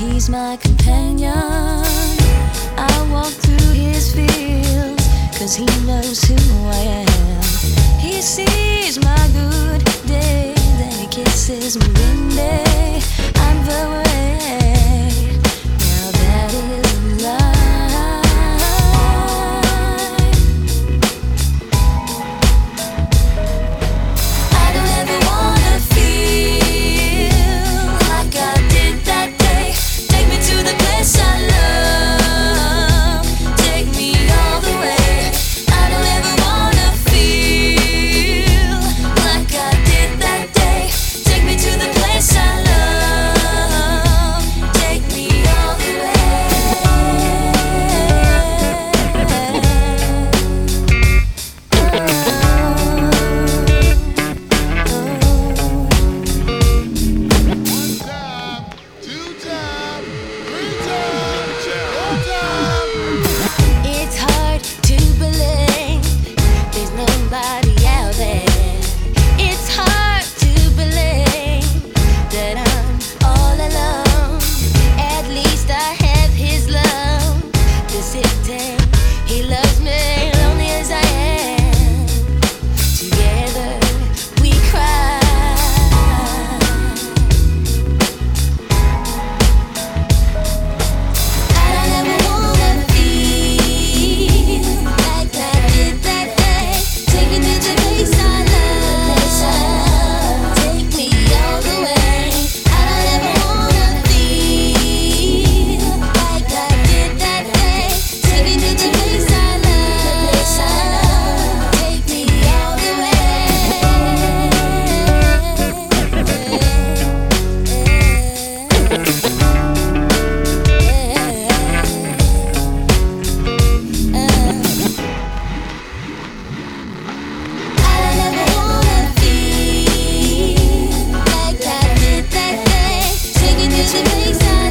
He's my companion. I walk through his fields, 'cause he knows who I am. He sees my good days and he kisses me one day. I'm the way. Now that is a lie. I don't ever wanna feel like I did that day. Take me to the place I love. Take me all the way. I don't ever wanna feel like I did that day. Take me to the place I love. Take me all the way. It's hard to believe there's nobody out there. It's hard to believe that I'm all alone. At least I have his love to sit there. He loves me only as I am. Together we cry. I don't ever wanna feel like I did that day. Take me to the place I love. Take me all the way. I don't ever wanna feel like I did that day. Take me to the place I love. Take me all the way. I don't ever wanna feel like I did that day. Take me to the place I